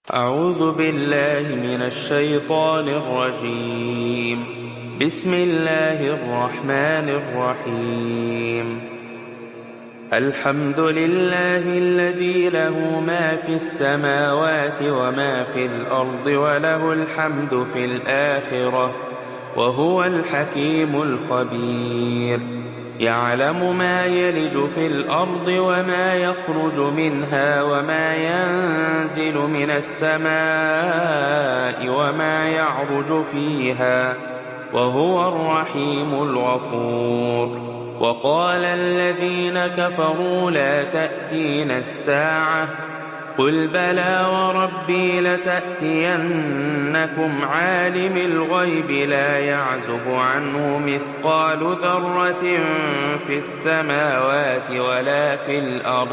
أعوذ بالله من الشيطان الرجيم. بسم الله الرحمن الرحيم. الحمد لله الذي له ما في السماوات وما في الأرض وله الحمد في الآخرة وهو الحكيم الخبير. يعلم ما يلج في الأرض وما يخرج منها وما ينزل من السماء وما يعرج فيها وهو الرحيم الغفور. وقال الذين كفروا لا تأتينا الساعة قل بلى وربي لتأتينكم عالم الغيب لا يعزب عنه مثقال ذرة في السماوات ولا في الأرض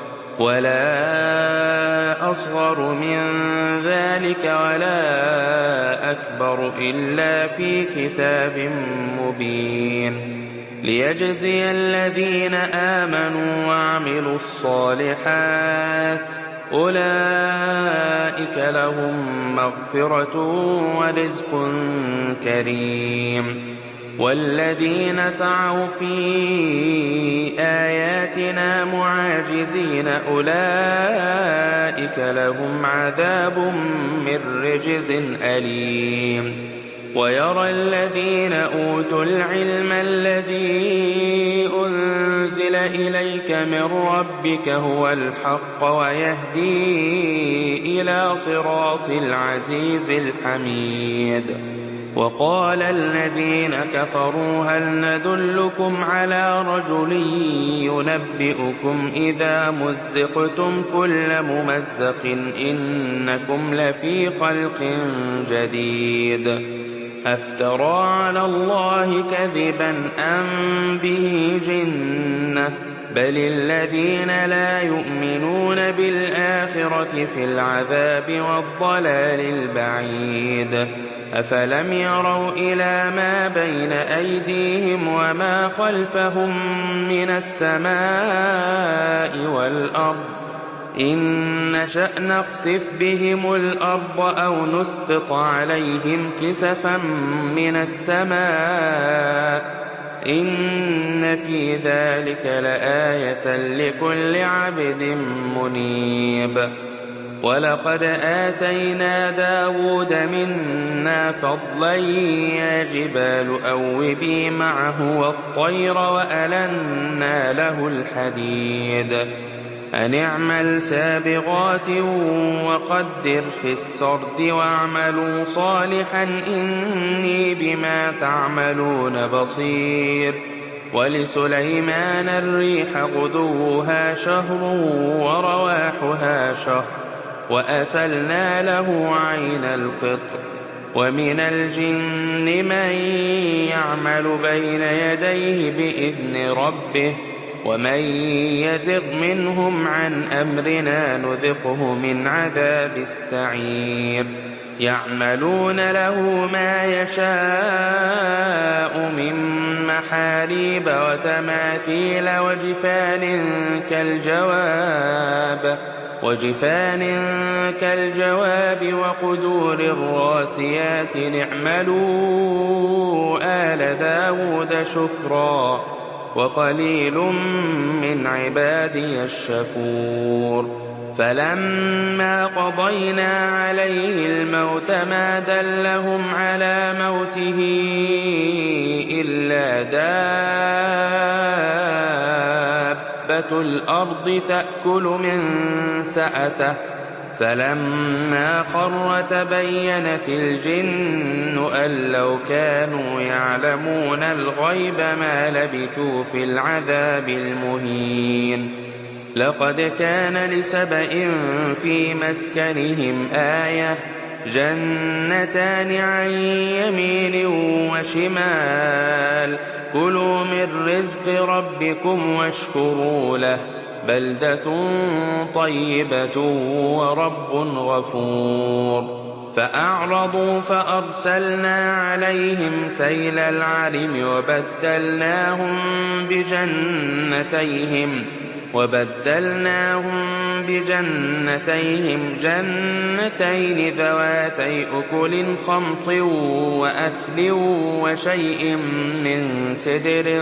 ولا أصغر من ذلك ولا أكبر إلا في كتاب مبين ليجزي الذين آمنوا وعملوا الصالحات أولئك لهم مغفرة ورزق كريم. والذين سعوا في آياتنا معاجزين أولئك لهم عذاب من رجز أليم. ويرى الذين أوتوا العلم الذي أنزل إليك من ربك هو الحق ويهدي إلى صراط العزيز الحميد. وقال الذين كفروا هل ندلكم على رجل ينبئكم إذا مزقتم كل ممزق إنكم لفي خلق جديد أفترى على الله كذبا أم به جنة بل الذين لا يؤمنون بالآخرة في العذاب والضلال البعيد. أفلم يروا إلى ما بين أيديهم وما خلفهم من السماء والأرض إن نشأ نخسف بهم الأرض أو نسقط عليهم كسفا من السماء إن في ذلك لآية لكل عبد منيب. ولقد آتينا داود منا فضلا يا جبال أوبي معه والطير وألنا له الحديد أن اعمل سابغات وقدر في السرد واعملوا صالحا إني بما تعملون بصير. ولسليمان الريح غدوها شهر ورواحها شهر وأسلنا له عين القطر. ومن الجن من يعمل بين يديه بإذن ربه ومن يزغ منهم عن أمرنا نذقه من عذاب السعير. يعملون له ما يشاء من محاريب وتماثيل وجفان كالجواب وقدور الراسيات اعملوا آل داود شكرا وقليل من عبادي الشكور. فلما قضينا عليه الموت ما دلهم على موته إلا دابة الأرض تأكل من سأته فلما خر تبينت الجن أن لو كانوا يعلمون الغيب ما لبثوا في العذاب المهين. لقد كان لسبإ في مسكنهم آية جنتان عن يمين وشمال كلوا من رزق ربكم واشكروا له بلدة طيبة ورب غفور. فأعرضوا فأرسلنا عليهم سيل العرم وبدلناهم بجنتيهم جنتين ذواتي أكل خمط وأثل وشيء من سدر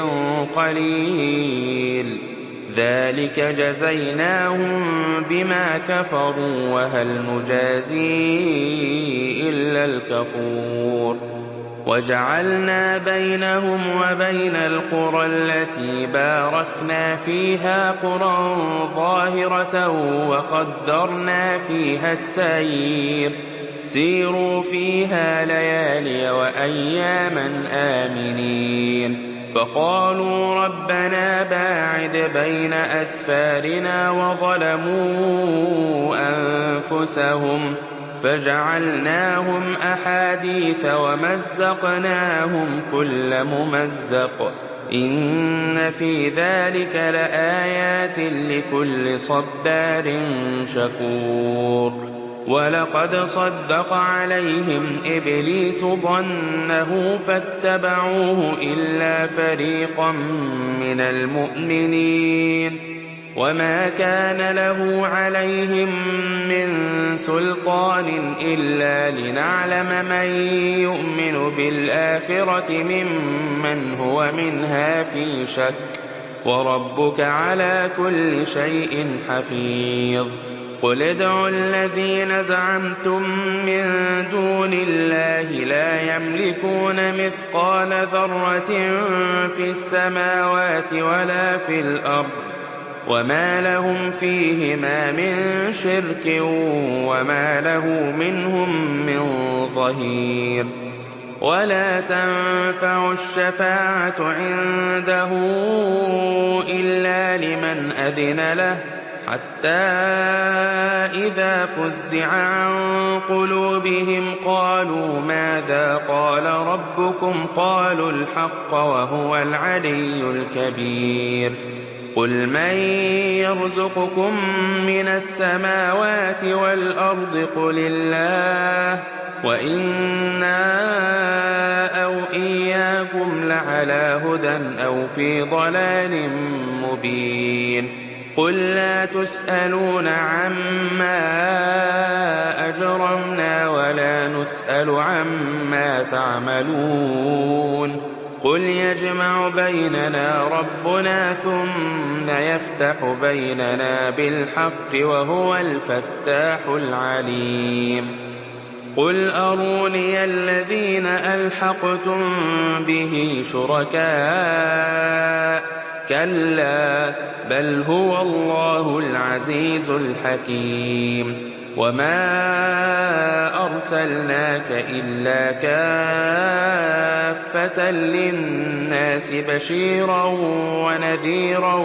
قليل ذلك جزيناهم بما كفروا وهل نجازي إلا الكفور وجعلنا بينهم وبين القرى التي باركنا فيها قرى ظاهرة وقدرنا فيها السير سيروا فيها ليالي وأياما آمنين فقالوا ربنا باعد بين أسفارنا وظلموا أنفسهم فجعلناهم أحاديث ومزقناهم كل ممزق إن في ذلك لآيات لكل صبار شكور ولقد صدق عليهم إبليس ظنه فاتبعوه إلا فريقا من المؤمنين وما كان له عليهم من سلطان إلا لنعلم من يؤمن بالآخرة ممن هو منها في شك وربك على كل شيء حفيظ قل ادعوا الذين زعمتم من دون الله لا يملكون مثقال ذرة في السماوات ولا في الأرض وما لهم فيهما من شرك وما له منهم من ظهير ولا تنفع الشفاعة عنده إلا لمن أذن له حتى إذا فزع عن قلوبهم قالوا ماذا قال ربكم قالوا الحق وهو العلي الكبير قل من يرزقكم من السماوات والأرض قل الله وإنا أو إياكم لعلى هدى أو في ضلال مبين قل لا تسألون عما أجرمنا ولا نسأل عما تعملون قل يجمع بيننا ربنا ثم يفتح بيننا بالحق وهو الفتاح العليم قل أروني الذين ألحقتم به شركاء كلا بل هو الله العزيز الحكيم وما أرسلناك إلا كافة للناس بشيرا ونذيرا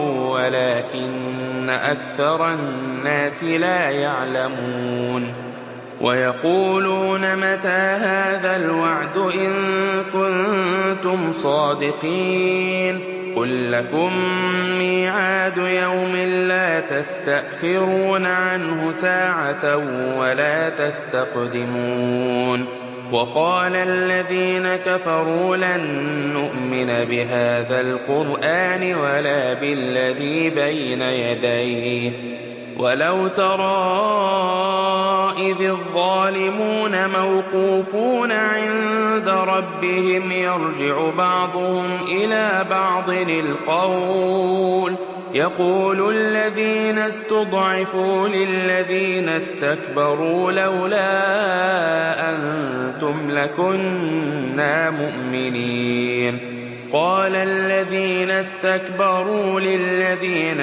ولكن أكثر الناس لا يعلمون ويقولون متى هذا الوعد إن كنتم صادقين قل لكم ميعاد يوم لا تستأخرون عنه ساعة ولا تستقدمون وقال الذين كفروا لن نؤمن بهذا القرآن ولا بالذي بين يديه ولو ترى إذ الظالمون موقوفون عند ربهم يرجع بعضهم إلى بعض القول يقول الذين استضعفوا للذين استكبروا لولا أنتم لكنا مؤمنين قال الذين استكبروا للذين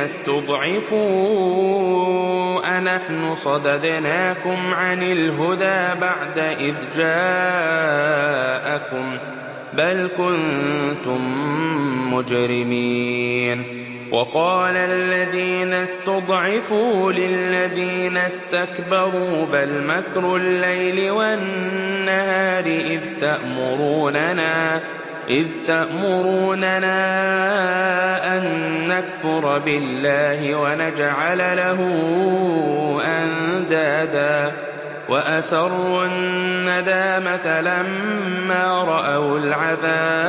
استضعفوا أنحن صددناكم عن الهدى بعد إذ جاءكم بل كنتم مجرمين وقال الذين استضعفوا للذين استكبروا بل مكر الليل والنهار إذ تأمروننا أن نكفر بالله ونجعل له أندادا وأسروا الندامة لما رأوا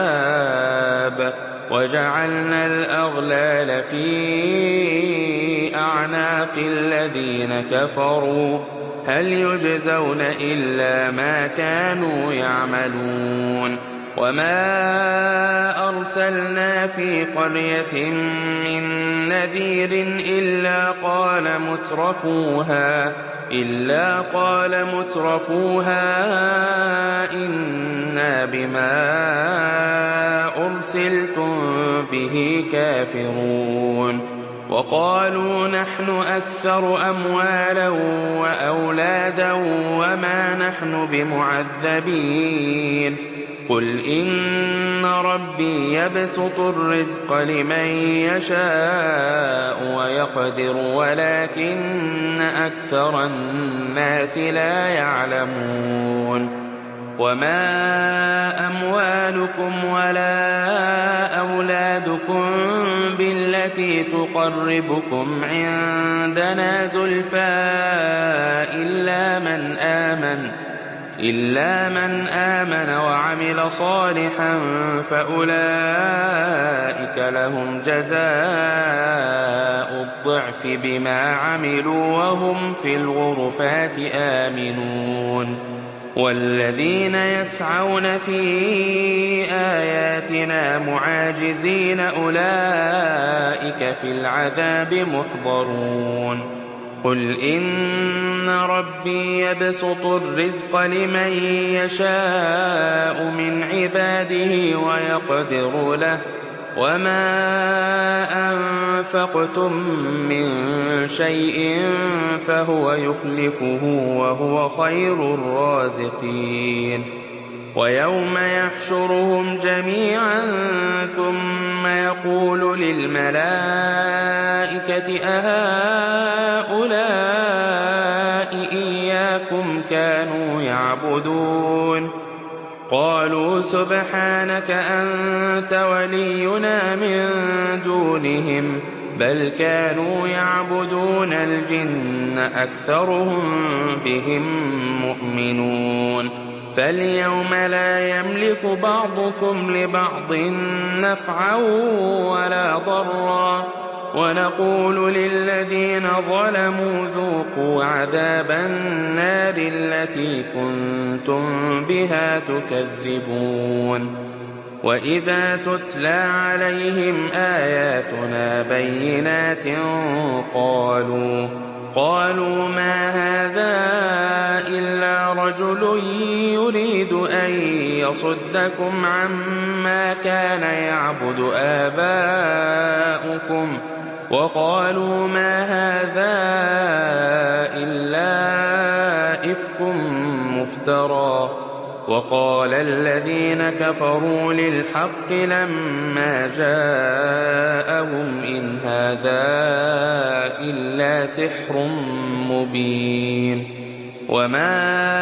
العذاب وجعلنا الأغلال في أعناق الذين كفروا هل يجزون إلا ما كانوا يعملون وما أرسلنا في قرية من نذير إلا قال مترفوها إنا بما أرسلتم به كافرون وقالوا نحن أكثر أموالا وأولادا وما نحن بمعذبين قل إن ربي يبسط الرزق لمن يشاء ويقدر ولكن أكثر الناس لا يعلمون وما أموالكم ولا أولادكم بالتي تقربكم عندنا زلفى إلا من آمن وعمل صالحا فأولئك لهم جزاء الضعف بما عملوا وهم في الغرفات آمنون والذين يسعون في آياتنا معاجزين أولئك في العذاب محضرون قل إن ربي يبسط الرزق لمن يشاء من عباده ويقدر له وما أنفقتم من شيء فهو يخلفه وهو خير الرازقين ويوم يحشرهم جميعا ثم يقول للملائكة أهؤلاء إياكم كانوا يعبدون قالوا سبحانك أنت ولينا من دونهم بل كانوا يعبدون الجن أكثرهم بهم مؤمنون فاليوم لا يملك بعضكم لبعض نفعا ولا ضرا ونقول للذين ظلموا ذوقوا عذاب النار التي كنتم بها تكذبون وإذا تتلى عليهم آياتنا بينات قالوا ما هذا إلا رجل يريد أن يصدكم عما كان يعبد آباؤكم وقالوا ما هذا إلا إفك مفترى وقال الذين كفروا للحق لما جاءهم إن هذا إلا سحر مبين وما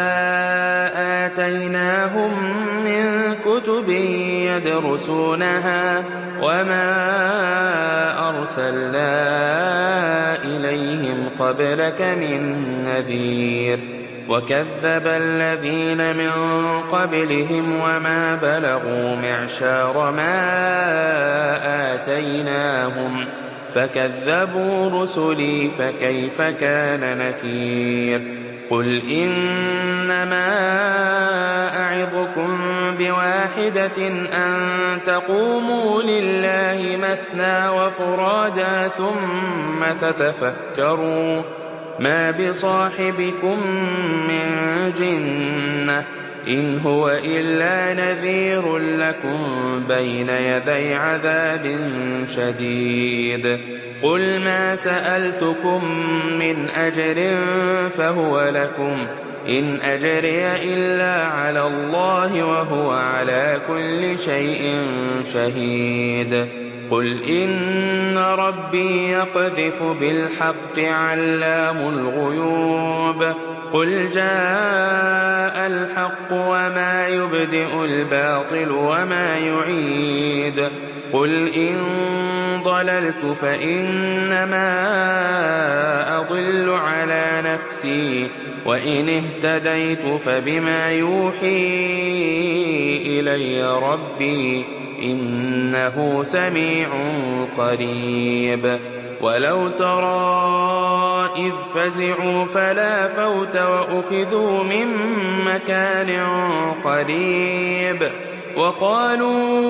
آتيناهم من كتب يدرسونها وما أرسلنا إليهم قبلك من نذير وكذب الذين من قبلهم وما بلغوا معشار ما آتيناهم فكذبوا رسلي فكيف كان نكير قل إنما أعظكم بواحدة أن تقوموا لله مثنى وفرادا ثم تتفكروا ما بصاحبكم من جنة إن هو إلا نذير لكم بين يدي عذاب شديد قل ما سألتكم من أجر فهو لكم إن أجري إلا على الله وهو على كل شيء شهيد قل إن ربي يقذف بالحق علام الغيوب قل جاء الحق وما يبدئ الباطل وما يعيد قل إن ضللت فإنما أضل على نفسي وإن اهتديت فبما يوحي إلي ربي إنه سميع قريب وَلَوْ تَرَىٰ إِذْ فَزِعُوا فَلَا فَوْتَ وَأُخِذُوا مِن مَّكَانٍ قَرِيبٍ وَقَالُوا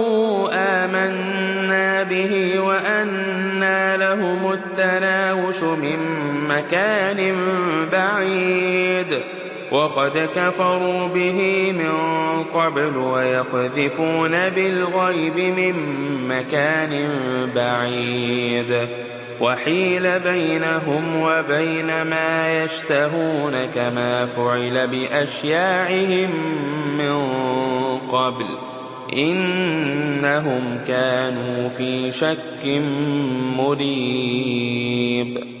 آمَنَّا بِهِ وَأَنَّىٰ لَهُمُ التَّنَاوُشُ مِن مَّكَانٍ بَعِيدٍ وَقَدْ كَفَرُوا بِهِ مِن قَبْلُ وَيَقْذِفُونَ بِالْغَيْبِ مِن مَّكَانٍ بَعِيدٍ وَحِيلَ بَيْنَهُمْ وَبَيْنَ مَا يَشْتَهُونَ كَمَا فُعِلَ بِأَشْيَاعِهِم مِّن قَبْلُ إِنَّهُمْ كَانُوا فِي شَكٍّ مُّرِيبٍ